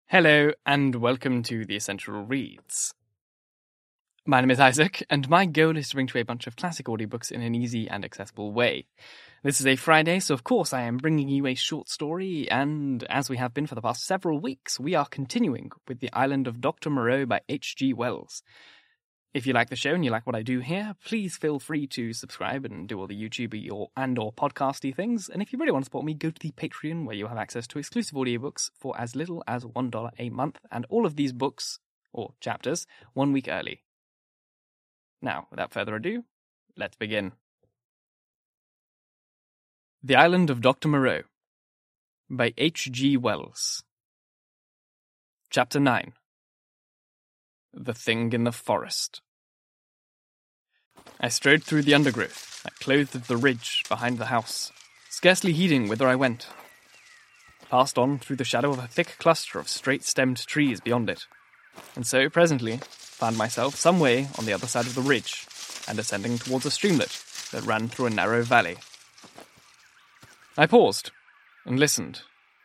Hello, and welcome to the Essential Reads. My name is Isaac, and my goal is to bring to you a bunch of classic audiobooks in an easy and accessible way. This is a Friday, so of course I am bringing you a short story, and as we have been for the past several weeks, we are continuing with The Island of Dr. Moreau by H.G. Wells. If you like the show and you like what I do here, please feel free to subscribe and do all the YouTube or podcasty things. And if you really want to support me, go to the Patreon, where you'll have access to exclusive audiobooks for as little as $1 a month, and all of these books, or chapters, 1 week early. Now, without further ado, let's begin. The Island of Dr. Moreau by H.G. Wells. Chapter 9. The Thing in the Forest. I strode through the undergrowth that clothed the ridge behind the house, scarcely heeding whither I went. Passed on through the shadow of a thick cluster of straight-stemmed trees beyond it, and so presently found myself some way on the other side of the ridge, and ascending towards a streamlet that ran through a narrow valley. I paused and listened.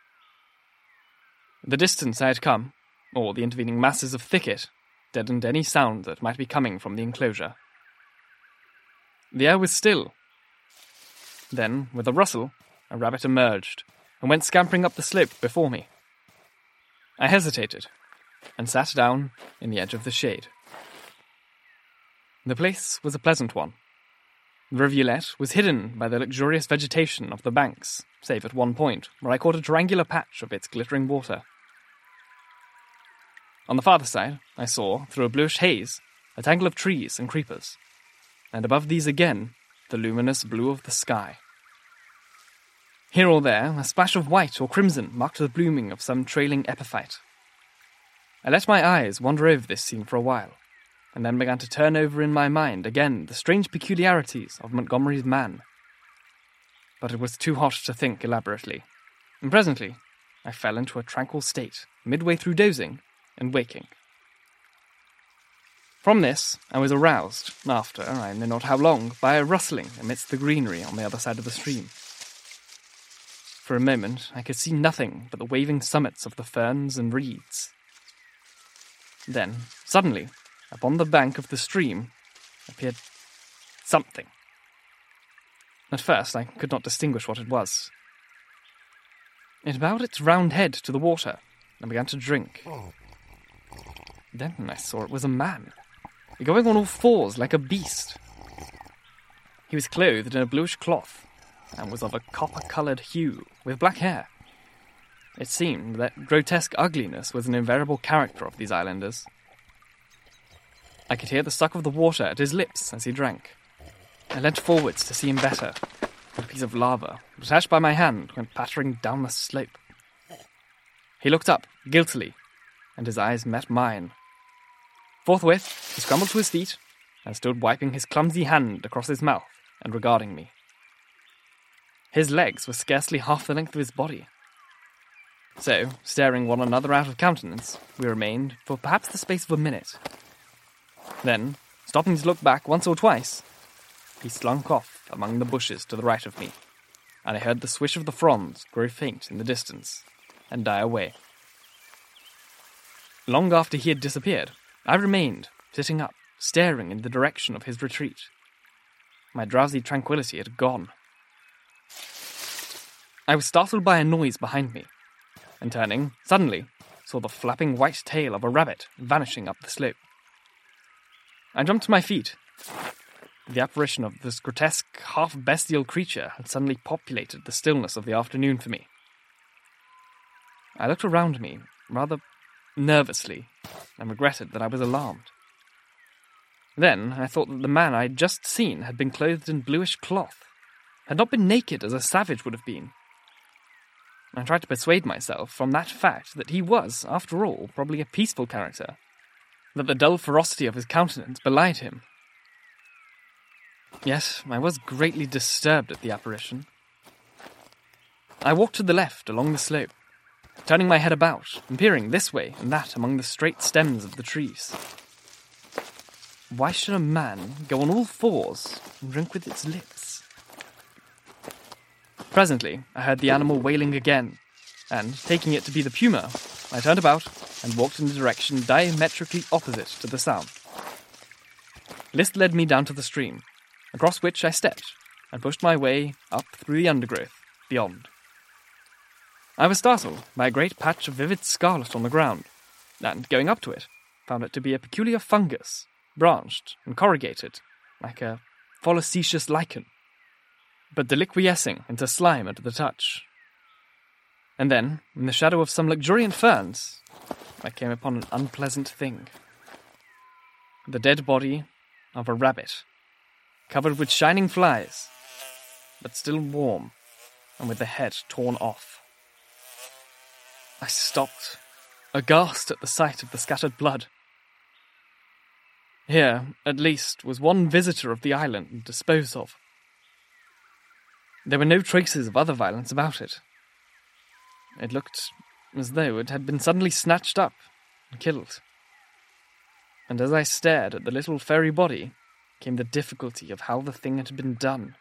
The distance I had come, or the intervening masses of thicket, deadened any sound that might be coming from the enclosure. The air was still. Then, with a rustle, a rabbit emerged, and went scampering up the slope before me. I hesitated, and sat down in the edge of the shade. The place was a pleasant one. The rivulet was hidden by the luxurious vegetation of the banks, save at one point, where I caught a triangular patch of its glittering water. On the farther side, I saw, through a bluish haze, a tangle of trees and creepers, and above these again, the luminous blue of the sky. Here or there, a splash of white or crimson marked the blooming of some trailing epiphyte. I let my eyes wander over this scene for a while, and then began to turn over in my mind again the strange peculiarities of Montgomery's man. But it was too hot to think elaborately, and presently I fell into a tranquil state, midway through dozing and waking. From this, I was aroused, after I know not how long, by a rustling amidst the greenery on the other side of the stream. For a moment, I could see nothing but the waving summits of the ferns and reeds. Then, suddenly, upon the bank of the stream, appeared something. At first, I could not distinguish what it was. It bowed its round head to the water and began to drink. Then I saw it was a man, going on all fours like a beast. He was clothed in a bluish cloth, and was of a copper-coloured hue, with black hair. It seemed that grotesque ugliness was an invariable character of these islanders. I could hear the suck of the water at his lips as he drank. I leant forwards to see him better, and a piece of lava, detached by my hand, went pattering down the slope. He looked up, guiltily, and his eyes met mine. Forthwith, he scrambled to his feet, and stood wiping his clumsy hand across his mouth and regarding me. His legs were scarcely half the length of his body. So, staring one another out of countenance, we remained for perhaps the space of a minute. Then, stopping to look back once or twice, he slunk off among the bushes to the right of me, and I heard the swish of the fronds grow faint in the distance and die away. Long after he had disappeared, I remained, sitting up, staring in the direction of his retreat. My drowsy tranquillity had gone. I was startled by a noise behind me, and turning, suddenly, saw the flapping white tail of a rabbit vanishing up the slope. I jumped to my feet. The apparition of this grotesque, half-bestial creature had suddenly populated the stillness of the afternoon for me. I looked around me, rather nervously, and regretted that I was alarmed. Then I thought that the man I had just seen had been clothed in bluish cloth, had not been naked as a savage would have been. I tried to persuade myself from that fact that he was, after all, probably a peaceful character, that the dull ferocity of his countenance belied him. Yet I was greatly disturbed at the apparition. I walked to the left along the slope, turning my head about and peering this way and that among the straight stems of the trees. Why should a man go on all fours and drink with its lips? Presently, I heard the animal wailing again, and, taking it to be the puma, I turned about and walked in a direction diametrically opposite to the sound. This led me down to the stream, across which I stepped and pushed my way up through the undergrowth beyond. I was startled by a great patch of vivid scarlet on the ground, and, going up to it, found it to be a peculiar fungus, branched and corrugated, like a foliaceous lichen, but deliquescing into slime at the touch. And then, in the shadow of some luxuriant ferns, I came upon an unpleasant thing. The dead body of a rabbit, covered with shining flies, but still warm, and with the head torn off. I stopped, aghast at the sight of the scattered blood. Here, at least, was one visitor of the island disposed of. There were no traces of other violence about it. It looked as though it had been suddenly snatched up and killed. And as I stared at the little furry body, came the difficulty of how the thing had been done.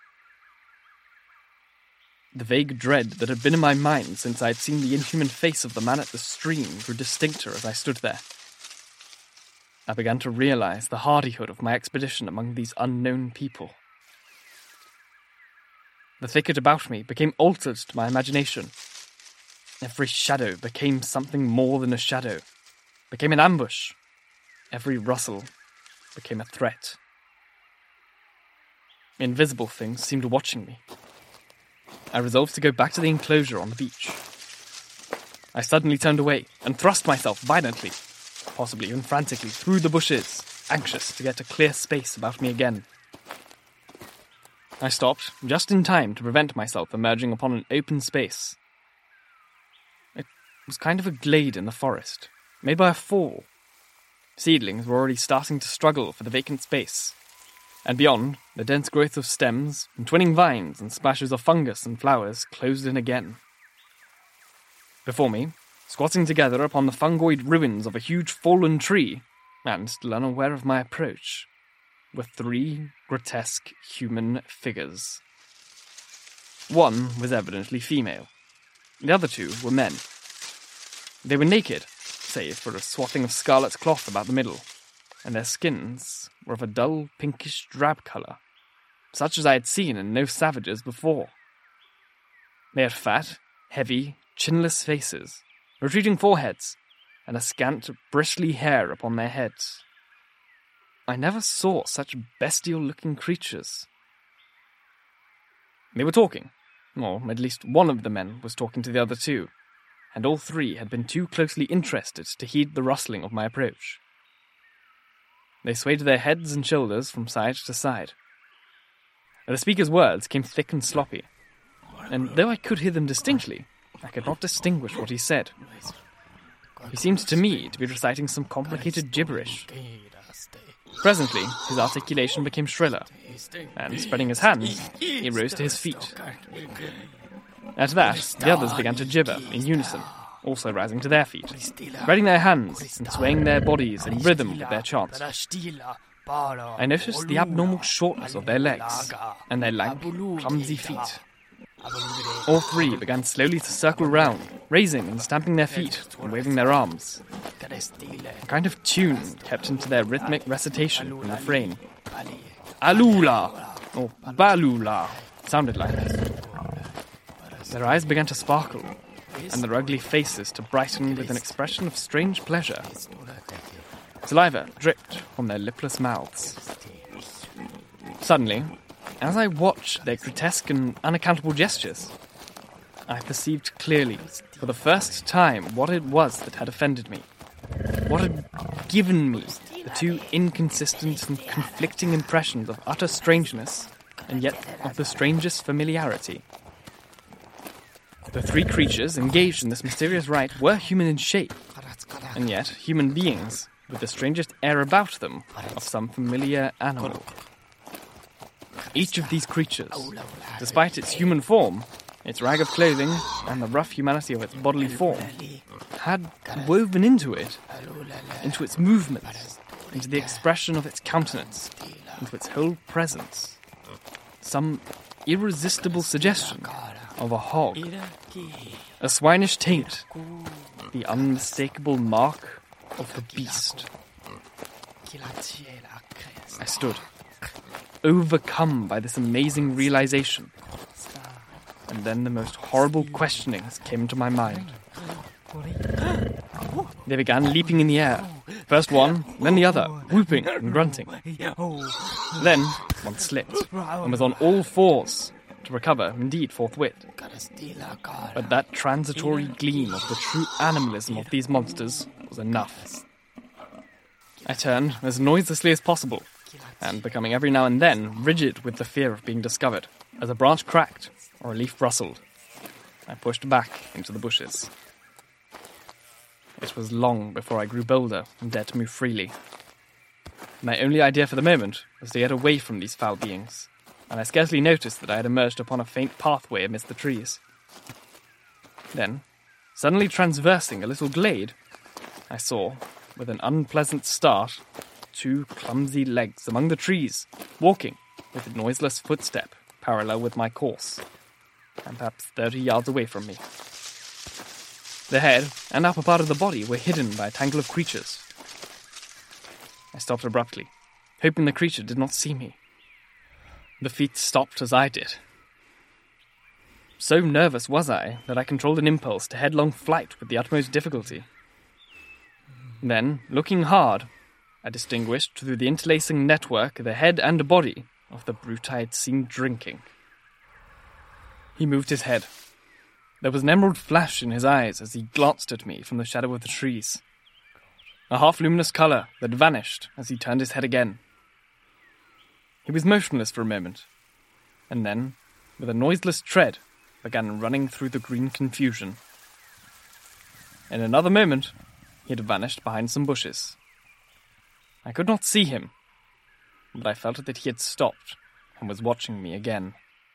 The vague dread that had been in my mind since I had seen the inhuman face of the man at the stream grew distincter as I stood there. I began to realize the hardihood of my expedition among these unknown people. The thicket about me became altered to my imagination. Every shadow became something more than a shadow, became an ambush. Every rustle became a threat. Invisible things seemed watching me. I resolved to go back to the enclosure on the beach. I suddenly turned away and thrust myself violently, possibly even frantically, through the bushes, anxious to get a clear space about me again. I stopped just in time to prevent myself emerging upon an open space. It was kind of a glade in the forest, made by a fall. Seedlings were already starting to struggle for the vacant space, and beyond, the dense growth of stems, entwining vines and splashes of fungus and flowers closed in again. Before me, squatting together upon the fungoid ruins of a huge fallen tree, and still unaware of my approach, were 3 grotesque human figures. One was evidently female. The other 2 were men. They were naked, save for a swathing of scarlet cloth about the middle, and their skins were of a dull pinkish drab colour, such as I had seen in no savages before. They had fat, heavy, chinless faces, retreating foreheads, and a scant, bristly hair upon their heads. I never saw such bestial-looking creatures. They were talking, or at least one of the men was talking to the other 2, and all 3 had been too closely interested to heed the rustling of my approach. They swayed their heads and shoulders from side to side. The speaker's words came thick and sloppy, and though I could hear them distinctly, I could not distinguish what he said. He seemed to me to be reciting some complicated gibberish. Presently, his articulation became shriller, and spreading his hands, he rose to his feet. At that, the others began to gibber in unison, also rising to their feet, spreading their hands and swaying their bodies in rhythm with their chant. I noticed the abnormal shortness of their legs and their lank, clumsy feet. All 3 began slowly to circle round, raising and stamping their feet and waving their arms. A kind of tune kept into their rhythmic recitation and refrain. Alula, or Balula, sounded like. Their eyes began to sparkle, and their ugly faces to brighten with an expression of strange pleasure. Saliva dripped from their lipless mouths. Suddenly, as I watched their grotesque and unaccountable gestures, I perceived clearly, for the first time, what it was that had offended me. What had given me the 2 inconsistent and conflicting impressions of utter strangeness, and yet of the strangest familiarity. The 3 creatures engaged in this mysterious rite were human in shape, and yet human beings, with the strangest air about them of some familiar animal. Each of these creatures, despite its human form, its rag of clothing, and the rough humanity of its bodily form, had woven into it, into its movements, into the expression of its countenance, into its whole presence, some irresistible suggestion of a hog, a swinish taint, the unmistakable mark of the beast. I stood, overcome by this amazing realization, and then the most horrible questionings came to my mind. They began leaping in the air, first one, then the other, whooping and grunting. Then one slipped and was on all fours, to recover, indeed, forthwith. But that transitory gleam of the true animalism of these monsters was enough. I turned as noiselessly as possible, and becoming every now and then rigid with the fear of being discovered, as a branch cracked or a leaf rustled, I pushed back into the bushes. It was long before I grew bolder and dared to move freely. My only idea for the moment was to get away from these foul beings, and I scarcely noticed that I had emerged upon a faint pathway amidst the trees. Then, suddenly traversing a little glade, I saw, with an unpleasant start, 2 clumsy legs among the trees, walking with a noiseless footstep parallel with my course, and perhaps 30 yards away from me. The head and upper part of the body were hidden by a tangle of creatures. I stopped abruptly, hoping the creature did not see me. The feet stopped as I did. So nervous was I that I controlled an impulse to headlong flight with the utmost difficulty. Then, looking hard, I distinguished through the interlacing network the head and body of the brute I had seen drinking. He moved his head. There was an emerald flash in his eyes as he glanced at me from the shadow of the trees. A half-luminous colour that vanished as he turned his head again. He was motionless for a moment, and then, with a noiseless tread, began running through the green confusion. In another moment, he had vanished behind some bushes. I could not see him, but I felt that he had stopped and was watching me again.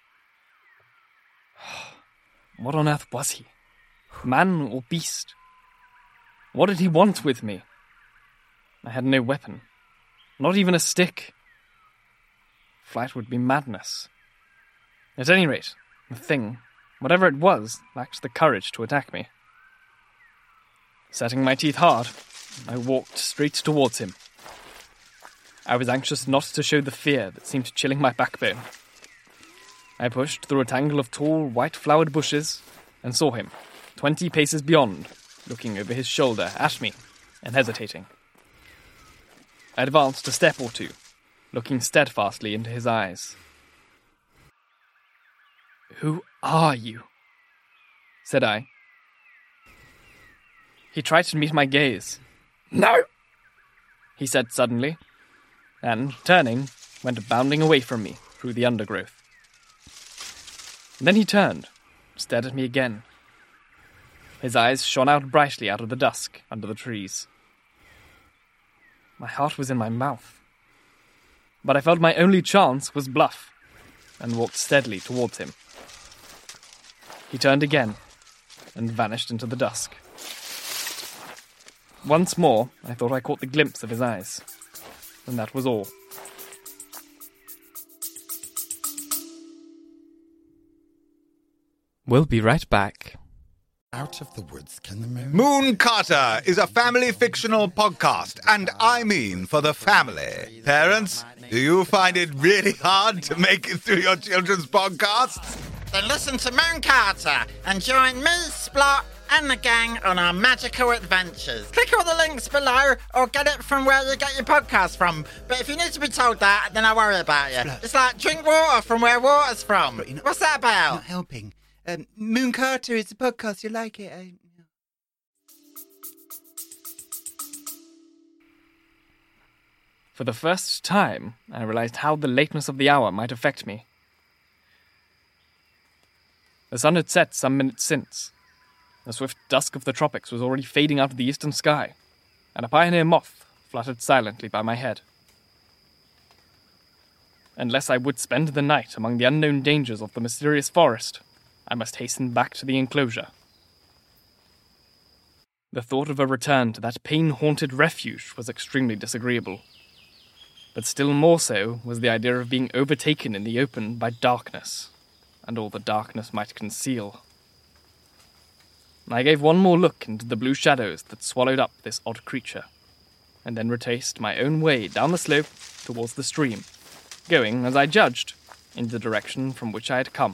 What on earth was he? Man or beast? What did he want with me? I had no weapon, not even a stick. Flight would be madness. At any rate, the thing, whatever it was, lacked the courage to attack me. Setting my teeth hard, I walked straight towards him. I was anxious not to show the fear that seemed chilling my backbone. I pushed through a tangle of tall, white-flowered bushes and saw him, 20 paces beyond, looking over his shoulder at me and hesitating. I advanced a step or two, looking steadfastly into his eyes. "Who are you?" said I. He tried to meet my gaze. "No!" he said suddenly, and, turning, went bounding away from me through the undergrowth. Then he turned, stared at me again. His eyes shone out brightly out of the dusk under the trees. My heart was in my mouth, but I felt my only chance was bluff, and walked steadily towards him. He turned again, and vanished into the dusk. Once more, I thought I caught the glimpse of his eyes, and that was all. We'll be right back. Out of the woods can the Moon Carter is a family fictional podcast, and I mean for the family. Parents, do you find it really hard to make it through your children's podcasts? Then listen to Moon Carter and join me, Splot, and the gang on our magical adventures. Click all the links below or get it from where you get your podcast from. But if you need to be told that, then I worry about you. Splot. It's like drink water from where water's from. What's that about? Not helping. Moon Carter is a podcast. You like it? For the first time, I realized how the lateness of the hour might affect me. The sun had set some minutes since. The swift dusk of the tropics was already fading out of the eastern sky, and a pioneer moth fluttered silently by my head. Unless I would spend the night among the unknown dangers of the mysterious forest, I must hasten back to the enclosure. The thought of a return to that pain-haunted refuge was extremely disagreeable. But still more so was the idea of being overtaken in the open by darkness, and all the darkness might conceal. I gave one more look into the blue shadows that swallowed up this odd creature, and then retraced my own way down the slope towards the stream, going, as I judged, in the direction from which I had come.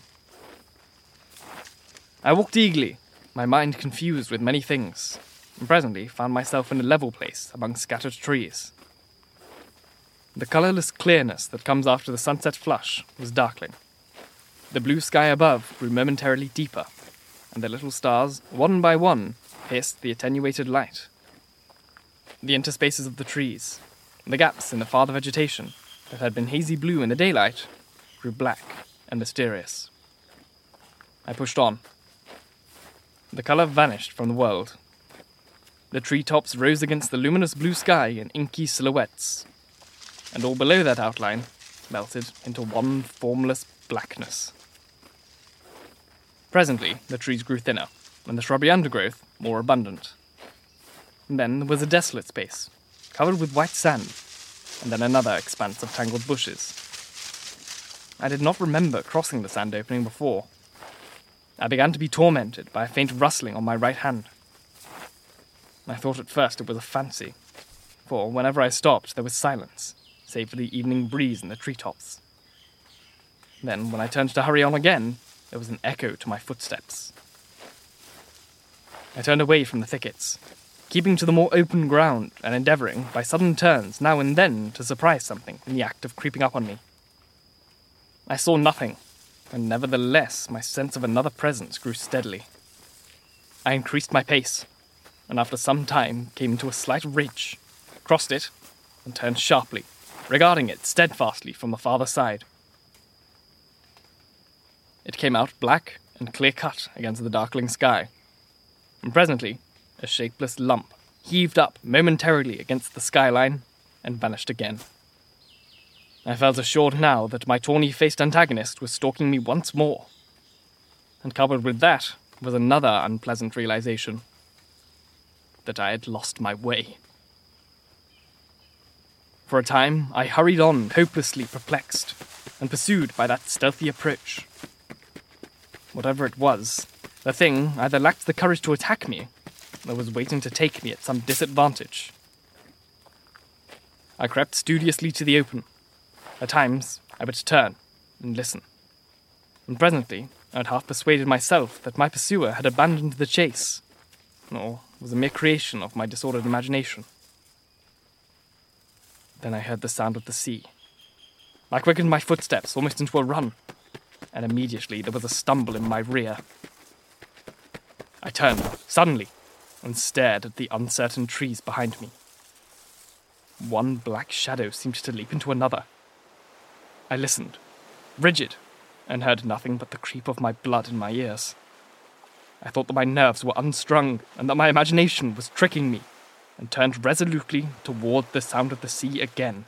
I walked eagerly, my mind confused with many things, and presently found myself in a level place among scattered trees. The colourless clearness that comes after the sunset flush was darkling. The blue sky above grew momentarily deeper, and the little stars, one by one, pierced the attenuated light. The interspaces of the trees, the gaps in the farther vegetation that had been hazy blue in the daylight, grew black and mysterious. I pushed on. The colour vanished from the world. The treetops rose against the luminous blue sky in inky silhouettes, and all below that outline melted into one formless blackness. Presently, the trees grew thinner, and the shrubby undergrowth more abundant. And then there was a desolate space, covered with white sand, and then another expanse of tangled bushes. I did not remember crossing the sand opening before. I began to be tormented by a faint rustling on my right hand. I thought at first it was a fancy, for whenever I stopped there was silence, save for the evening breeze in the treetops. Then, when I turned to hurry on again, there was an echo to my footsteps. I turned away from the thickets, keeping to the more open ground and endeavouring, by sudden turns now and then, to surprise something in the act of creeping up on me. I saw nothing, and nevertheless my sense of another presence grew steadily. I increased my pace, and after some time came to a slight ridge, crossed it, and turned sharply, regarding it steadfastly from the farther side. It came out black and clear-cut against the darkling sky, and presently a shapeless lump heaved up momentarily against the skyline and vanished again. I felt assured now that my tawny-faced antagonist was stalking me once more, and coupled with that was another unpleasant realization, that I had lost my way. For a time, I hurried on, hopelessly perplexed, and pursued by that stealthy approach. Whatever it was, the thing either lacked the courage to attack me, or was waiting to take me at some disadvantage. I crept studiously to the open. At times, I would turn and listen, and presently I had half persuaded myself that my pursuer had abandoned the chase, or was a mere creation of my disordered imagination. Then I heard the sound of the sea. I quickened my footsteps almost into a run, and immediately there was a stumble in my rear. I turned, suddenly, and stared at the uncertain trees behind me. One black shadow seemed to leap into another. I listened, rigid, and heard nothing but the creep of my blood in my ears. I thought that my nerves were unstrung, and that my imagination was tricking me, and turned resolutely toward the sound of the sea again.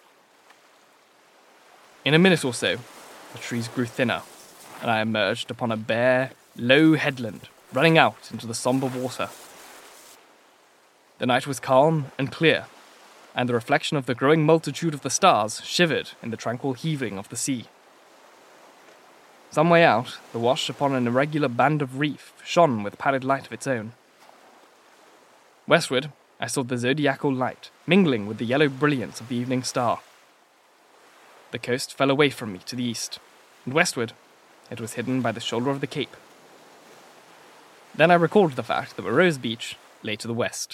In a minute or so, the trees grew thinner, and I emerged upon a bare, low headland running out into the sombre water. The night was calm and clear, and the reflection of the growing multitude of the stars shivered in the tranquil heaving of the sea. Some way out, the wash upon an irregular band of reef shone with pallid light of its own. Westward, I saw the zodiacal light mingling with the yellow brilliance of the evening star. The coast fell away from me to the east, and westward it was hidden by the shoulder of the cape. Then I recalled the fact that Rose Beach lay to the west.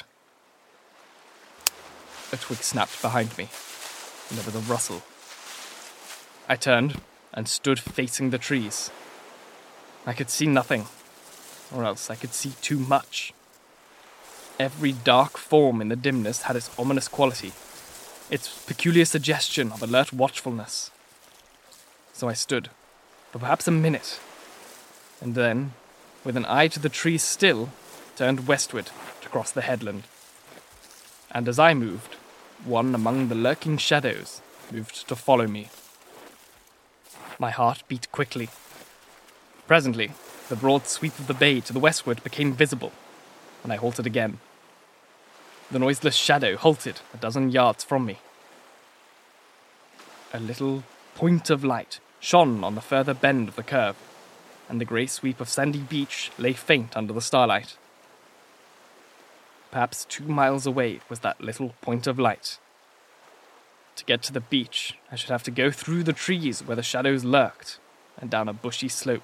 A twig snapped behind me, and there was a rustle. I turned and stood facing the trees. I could see nothing, or else I could see too much. Every dark form in the dimness had its ominous quality, its peculiar suggestion of alert watchfulness. So I stood, for perhaps a minute, and then, with an eye to the trees still, turned westward to cross the headland. And as I moved, one among the lurking shadows moved to follow me. My heart beat quickly. Presently, the broad sweep of the bay to the westward became visible, and I halted again. The noiseless shadow halted a dozen yards from me. A little point of light shone on the further bend of the curve, and the grey sweep of sandy beach lay faint under the starlight. Perhaps 2 miles away was that little point of light. To get to the beach, I should have to go through the trees where the shadows lurked, and down a bushy slope.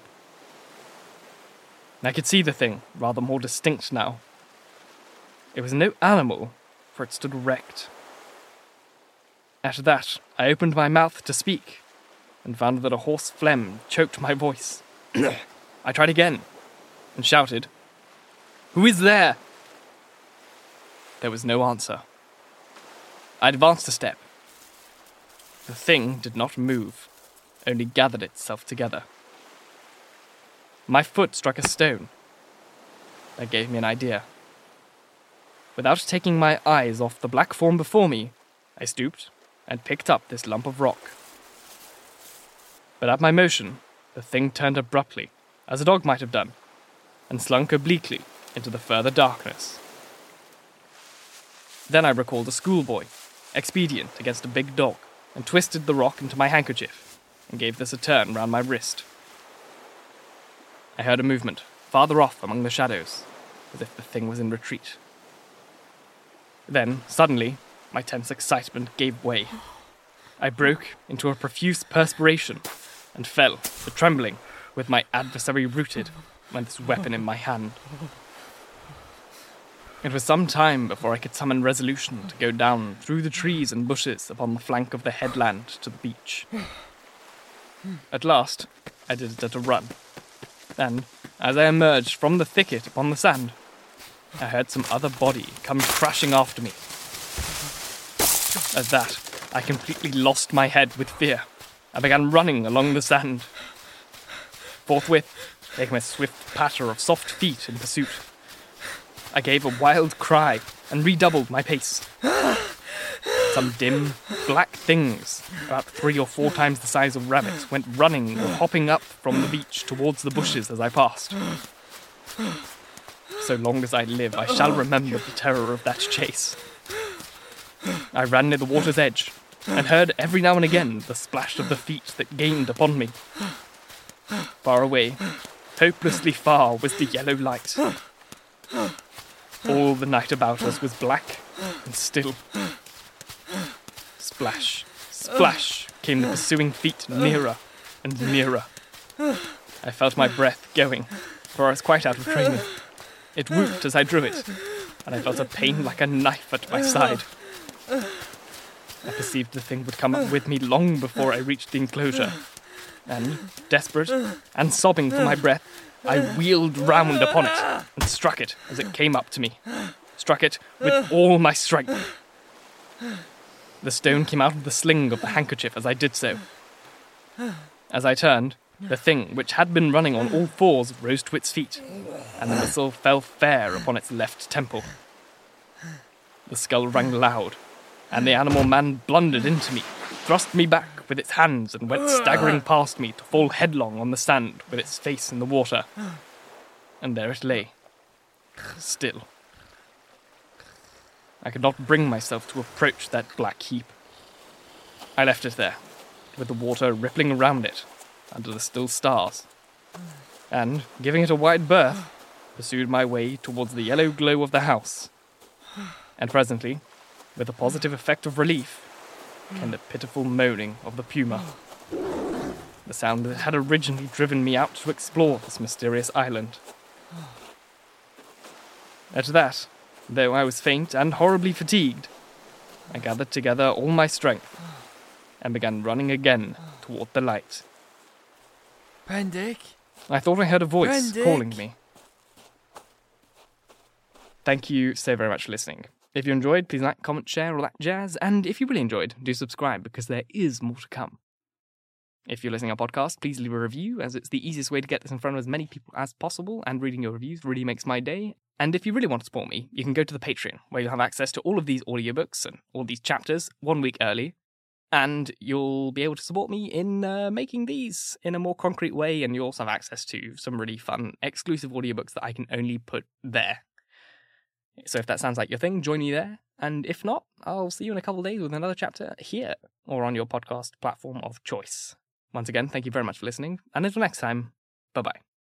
I could see the thing rather more distinct now. It was no animal, for it stood erect. At that, I opened my mouth to speak, and found that a hoarse phlegm choked my voice. I tried again, and shouted, "Who is there?" There was no answer. I advanced a step. The thing did not move, only gathered itself together. My foot struck a stone. That gave me an idea. Without taking my eyes off the black form before me, I stooped and picked up this lump of rock. But at my motion, the thing turned abruptly, as a dog might have done, and slunk obliquely into the further darkness. Then I recalled a schoolboy, expedient against a big dog, and twisted the rock into my handkerchief, and gave this a turn round my wrist. I heard a movement, farther off among the shadows, as if the thing was in retreat. Then, suddenly, my tense excitement gave way. I broke into a profuse perspiration, and fell, trembling, with my adversary rooted, and this weapon in my hand. It was some time before I could summon resolution to go down through the trees and bushes upon the flank of the headland to the beach. At last, I did it at a run, and, as I emerged from the thicket upon the sand, I heard some other body come crashing after me. At that, I completely lost my head with fear. I began running along the sand. Forthwith, there came a swift patter of soft feet in pursuit. I gave a wild cry and redoubled my pace. Some dim, black things, about 3 or 4 times the size of rabbits, went running or hopping up from the beach towards the bushes as I passed. So long as I live, I shall remember the terror of that chase. I ran near the water's edge, and heard every now and again the splash of the feet that gained upon me. Far away, hopelessly far, was the yellow light. All the night about us was black and still. Splash, splash, came the pursuing feet nearer and nearer. I felt my breath going, for I was quite out of training. It whooped as I drew it, and I felt a pain like a knife at my side. I perceived the thing would come up with me long before I reached the enclosure, and, desperate and sobbing for my breath, I wheeled round upon it and struck it as it came up to me. Struck it with all my strength. The stone came out of the sling of the handkerchief as I did so. As I turned, the thing, which had been running on all fours, rose to its feet, and the missile fell fair upon its left temple. The skull rang loud, and the animal man blundered into me, thrust me back with its hands, and went staggering past me to fall headlong on the sand with its face in the water. And there it lay, still. I could not bring myself to approach that black heap. I left it there, with the water rippling around it, under the still stars, and, giving it a wide berth, pursued my way towards the yellow glow of the house. And presently, with a positive effect of relief, came the pitiful moaning of the puma, the sound that had originally driven me out to explore this mysterious island. At that, though I was faint and horribly fatigued, I gathered together all my strength and began running again toward the light. Prendick? I thought I heard a voice Prendick? calling me. Thank you so very much for listening. If you enjoyed, please like, comment, share, all that jazz. And if you really enjoyed, do subscribe, because there is more to come. If you're listening to our podcast, please leave a review, as it's the easiest way to get this in front of as many people as possible, and reading your reviews really makes my day. And if you really want to support me, you can go to the Patreon, where you'll have access to all of these audiobooks and all these chapters 1 week early. And you'll be able to support me in making these in a more concrete way, and you'll also have access to some really fun, exclusive audiobooks that I can only put there. So if that sounds like your thing, join me there. And if not, I'll see you in a couple of days with another chapter here, or on your podcast platform of choice. Once again, thank you very much for listening, and until next time, bye-bye.